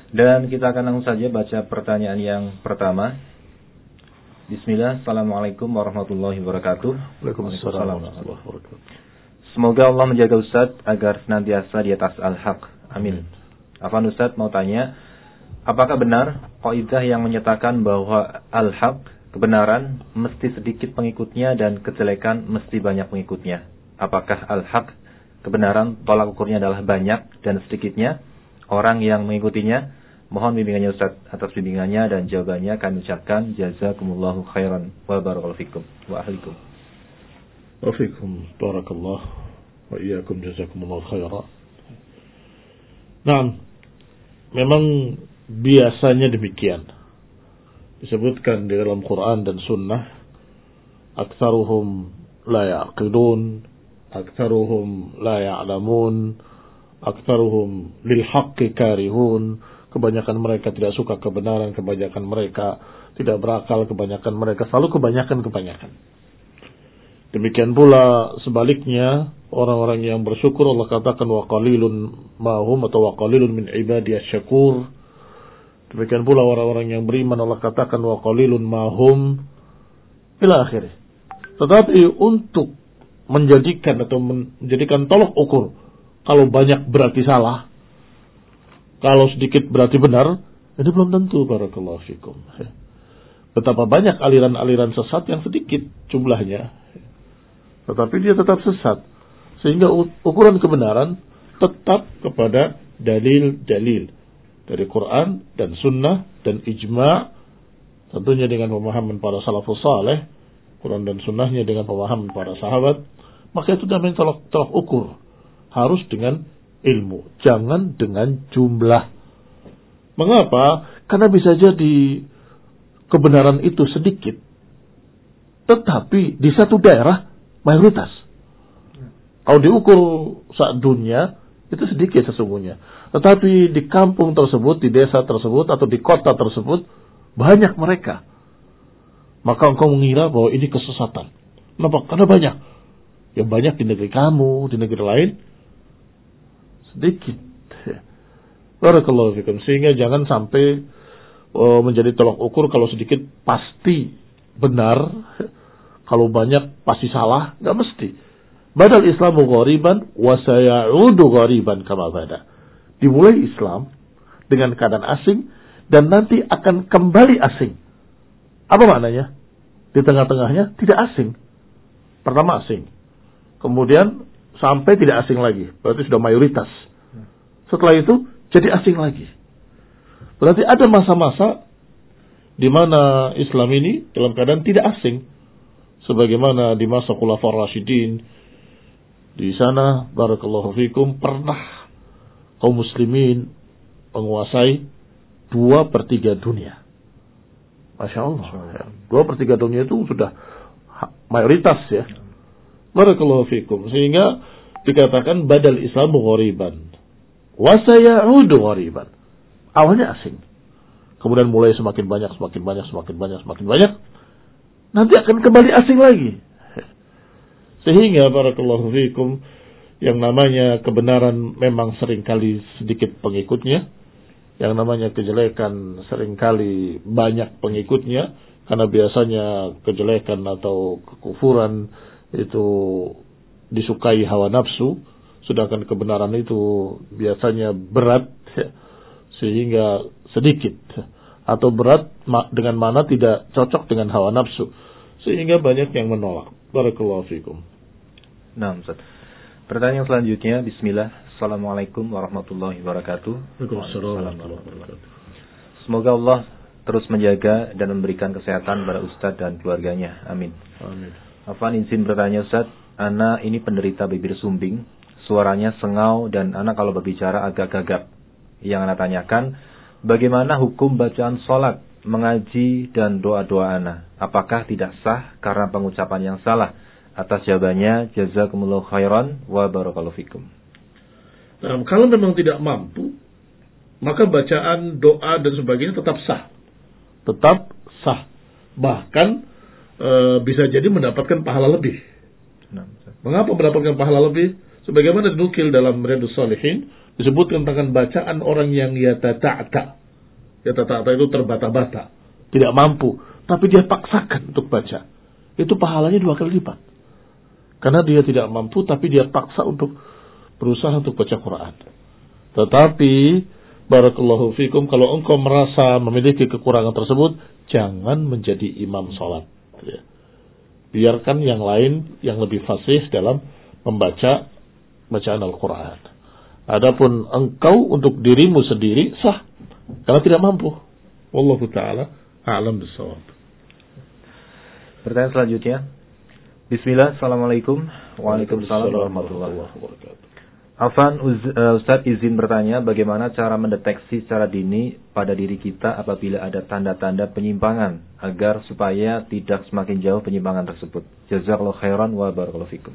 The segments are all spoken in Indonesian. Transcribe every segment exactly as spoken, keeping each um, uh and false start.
Dan kita akan langsung saja baca pertanyaan yang pertama. Bismillah, Assalamualaikum warahmatullahi wabarakatuh. Waalaikumsalam warahmatullahi wabarakatuh. Semoga Allah menjaga Ustaz agar senantiasa di atas al-haq. Amin. Afwan Ustaz mau tanya, apakah benar kaidah yang menyatakan bahwa al-haq, kebenaran, mesti sedikit pengikutnya dan kejelekan mesti banyak pengikutnya? Apakah al-haq, kebenaran, tolak ukurnya adalah banyak dan sedikitnya orang yang mengikutinya? Mohon bimbingannya Ustaz. Atas bimbingannya dan jawabannya kami ucapkan jazakumullahu khairan wa barakallahu fikum wa ahlikum. Wa fikum barakallah wa iyyakum jazakumullahu khairan. Nah, memang biasanya demikian. Disebutkan di dalam Quran dan Sunnah, aktsaruhum la yaqilun, aktsaruhum la ya'lamun, aktsaruhum lil haqqi karihun. Kebanyakan mereka tidak suka kebenaran, kebanyakan mereka tidak berakal, kebanyakan mereka selalu kebanyakan-kebanyakan. Demikian pula sebaliknya, orang-orang yang bersyukur Allah katakan wa qalilun mahum atau wa qalilun min ibadiyas syakur. Demikian pula orang-orang yang beriman Allah katakan wa qalilun mahum ila akhirih. Tetapi untuk menjadikan atau menjadikan tolok ukur, kalau banyak berarti salah, kalau sedikit berarti benar, ini belum tentu. Barakallahu fikum. Betapa banyak aliran-aliran sesat yang sedikit jumlahnya, tetapi dia tetap sesat. Sehingga ukuran kebenaran tetap kepada dalil-dalil dari Quran dan Sunnah dan ijma', tentunya dengan pemahaman para salafus saleh, Quran dan Sunnahnya dengan pemahaman para sahabat. Maka itu namanya tolak, tolak ukur. Harus dengan ilmu, jangan dengan jumlah. Mengapa? Karena bisa jadi kebenaran itu sedikit, tetapi di satu daerah mayoritas. Kalau diukur saat dunia itu sedikit sesungguhnya, tetapi di kampung tersebut, di desa tersebut atau di kota tersebut banyak mereka. Maka engkau mengira bahwa ini kesesatan. Kenapa? Karena banyak. Yang banyak di negeri kamu, di negeri lain sedikit. Barakallahu fikum. Sehingga jangan sampai oh, menjadi tolak ukur. Kalau sedikit pasti benar, kalau banyak pasti salah. Gak mesti. Badal Islamu ghariban wa sayaudu ghariban kama bada. Dimulai Islam dengan keadaan asing dan nanti akan kembali asing. Apa maknanya? Di tengah-tengahnya tidak asing. Pertama asing, kemudian sampai tidak asing lagi, berarti sudah mayoritas. Setelah itu jadi asing lagi. Berarti ada masa-masa di mana Islam ini dalam keadaan tidak asing, sebagaimana di masa Khulafaur Rasyidin. Di sana barakallahu fikum pernah kaum muslimin menguasai dua per tiga dunia. Masya Allah. Dua per tiga dunia itu sudah mayoritas ya. Barakallahu fikum. Sehingga dikatakan badal Islamu ghariban wa sayaudu ghariban. Awalnya asing, kemudian mulai semakin banyak, semakin banyak, semakin banyak, semakin banyak, nanti akan kembali asing lagi. Sehingga barakallahu fikum, yang namanya kebenaran memang seringkali sedikit pengikutnya, yang namanya kejelekan seringkali banyak pengikutnya, karena biasanya kejelekan atau kekufuran itu disukai hawa nafsu, sedangkan kebenaran itu biasanya berat, sehingga sedikit, atau berat dengan mana tidak cocok dengan hawa nafsu, sehingga banyak yang menolak. Barakallahu fikum. Nah, Ustaz. Pertanyaan selanjutnya, bismillah. Assalamualaikum warahmatullahi wabarakatuh. Waalaikumsalam warahmatullahi wabarakatuh. Semoga Allah terus menjaga dan memberikan kesehatan pada Ustaz dan keluarganya. Amin. Amin. Afwan izin bertanya Ustaz, ana ini penderita bibir sumbing, suaranya sengau dan ana kalau berbicara agak gagap. Yang ana tanyakan, bagaimana hukum bacaan sholat, mengaji dan doa-doa ana? Apakah tidak sah karena pengucapan yang salah? Atas jawabannya, jazakumullahu khairan wa barakallahu fikum. Nah, kalau memang tidak mampu, maka bacaan, doa dan sebagainya tetap sah. Tetap sah. Bahkan e, bisa jadi mendapatkan pahala lebih. Nah, mengapa mendapatkan pahala lebih? Sebagaimana dinukil dalam Riyadhus Shalihin, disebutkan tentang bacaan orang yang yatata'ta. Ya tata-tata itu terbata-bata, tidak mampu, tapi dia paksakan untuk baca. Itu pahalanya dua kali lipat. Karena dia tidak mampu, tapi dia paksa untuk berusaha untuk baca Quran. Tetapi, barakallahu fikum, kalau engkau merasa memiliki kekurangan tersebut, jangan menjadi imam sholat. Biarkan yang lain yang lebih fasih dalam membaca bacaan Al-Quran. Adapun engkau untuk dirimu sendiri sah, karena tidak mampu. Wallahu ta'ala a'lam bissawab. Pertanyaan selanjutnya. Bismillah, Assalamualaikum. Waalaikumsalam warahmatullahi wabarakatuh. Afan, Ustaz izin bertanya, bagaimana cara mendeteksi secara dini pada diri kita apabila ada tanda-tanda penyimpangan, agar supaya tidak semakin jauh penyimpangan tersebut. Jazakallahu khairan wa barakallahu fikum.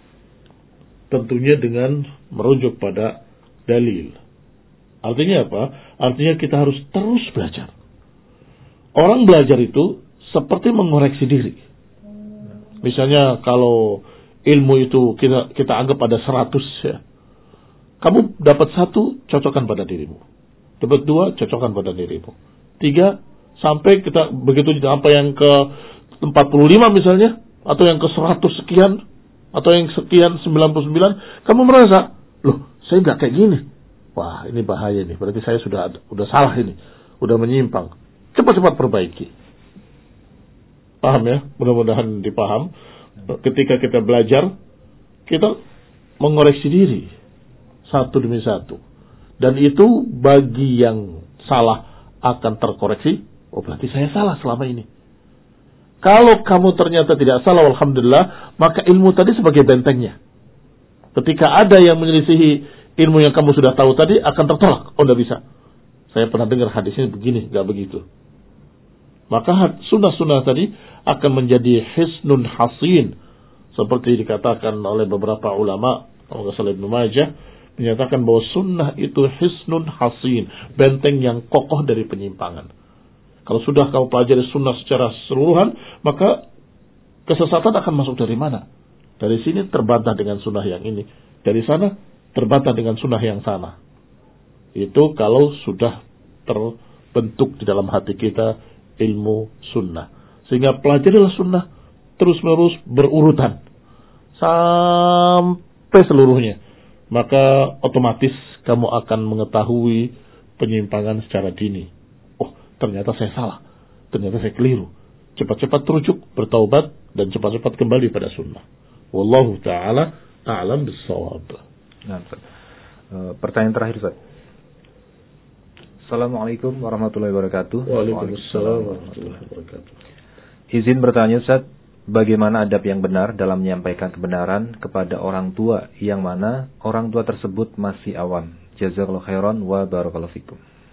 Tentunya dengan merujuk pada dalil. Artinya apa? Artinya kita harus terus belajar. Orang belajar itu seperti mengoreksi diri. Misalnya kalau ilmu itu kita kita anggap ada seratus ya. Kamu dapat satu, cocokkan pada dirimu. Dapat dua, cocokkan pada dirimu. Tiga, sampai kita begitu sampai yang ke empat puluh lima misalnya, atau yang ke seratus sekian, atau yang sekian sembilan puluh sembilan, kamu merasa, loh, saya nggak kayak gini. Wah, ini bahaya nih. Berarti saya sudah sudah salah ini, sudah menyimpang. Cepat-cepat perbaiki. Paham ya? Mudah-mudahan dipaham. Ketika kita belajar, kita mengoreksi diri satu demi satu. Dan itu bagi yang salah akan terkoreksi. Oh, berarti saya salah selama ini. Kalau kamu ternyata tidak salah, alhamdulillah, maka ilmu tadi sebagai bentengnya. Ketika ada yang menyelisihi ilmu yang kamu sudah tahu tadi, akan tertolak. Oh, tidak bisa. Saya pernah dengar hadisnya begini, nggak begitu. Maka sunnah-sunnah tadi akan menjadi hisnun hasin. Seperti dikatakan oleh beberapa ulama, kalau nggak salah Ibnu Majah, menyatakan bahwa sunnah itu hisnun hasin, benteng yang kokoh dari penyimpangan. Kalau sudah kamu pelajari sunnah secara keseluruhan, maka kesesatan akan masuk dari mana? Dari sini terbantah dengan sunnah yang ini. Dari sana terbantah dengan sunnah yang sana. Itu kalau sudah terbentuk di dalam hati kita ilmu sunnah. Sehingga pelajarilah sunnah terus-menerus berurutan sampai seluruhnya. Maka otomatis kamu akan mengetahui penyimpangan secara dini. Oh, ternyata saya salah. Ternyata saya keliru. Cepat-cepat terujuk, bertaubat, dan cepat-cepat kembali pada sunnah. Wallahu ta'ala a'lam bis-shawab. Nah, pertanyaan terakhir, Ustaz. Assalamualaikum warahmatullahi wabarakatuh. Waalaikumsalam warahmatullahi wabarakatuh. Izin bertanya, Ustaz, bagaimana adab yang benar dalam menyampaikan kebenaran kepada orang tua yang mana orang tua tersebut masih awam? Jazakallahu khairan wa barakallahu fikum.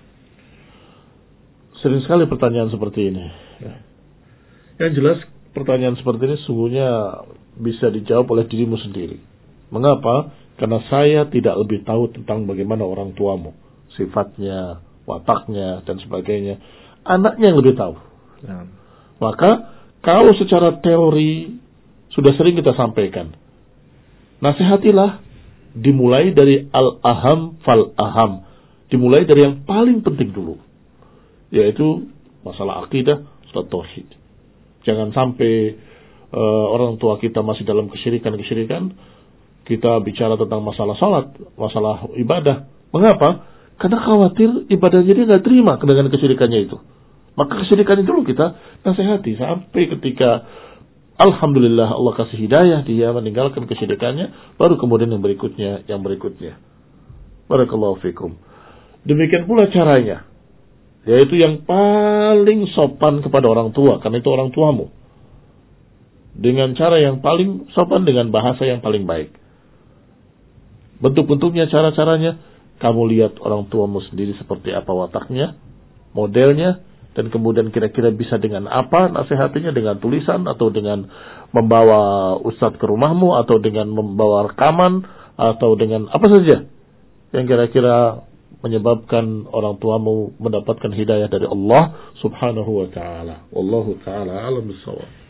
Sering sekali pertanyaan seperti ini. Yang jelas pertanyaan seperti ini sungguhnya bisa dijawab oleh dirimu sendiri. Mengapa? Karena saya tidak lebih tahu tentang bagaimana orang tuamu, sifatnya, wataknya, dan sebagainya. Anaknya yang lebih tahu. Ya. Maka kalau secara teori sudah sering kita sampaikan, nasihatilah dimulai dari al-aham fal-aham. Dimulai dari yang paling penting dulu, yaitu masalah akidah, masalah tauhid. Jangan sampai uh, orang tua kita masih dalam kesyirikan-kesyirikan, kita bicara tentang masalah salat, masalah ibadah. Mengapa? Karena khawatir ibadahnya dia nggak terima dengan kesyirikannya itu. Maka kesyirikannya dulu kita nasihati sampai ketika alhamdulillah Allah kasih hidayah, dia meninggalkan kesyirikannya, baru kemudian yang berikutnya, yang berikutnya. Barakallahu fikum. Demikian pula caranya, yaitu yang paling sopan kepada orang tua, karena itu orang tuamu. Dengan cara yang paling sopan, dengan bahasa yang paling baik. Bentuk-bentuknya, cara-caranya, kamu lihat orang tuamu sendiri seperti apa wataknya, modelnya, dan kemudian kira-kira bisa dengan apa nasihatinya, dengan tulisan, atau dengan membawa ustadz ke rumahmu, atau dengan membawa rekaman, atau dengan apa saja yang kira-kira menyebabkan orang tuamu mendapatkan hidayah dari Allah subhanahu wa ta'ala. Wallahu ta'ala alam bissawab.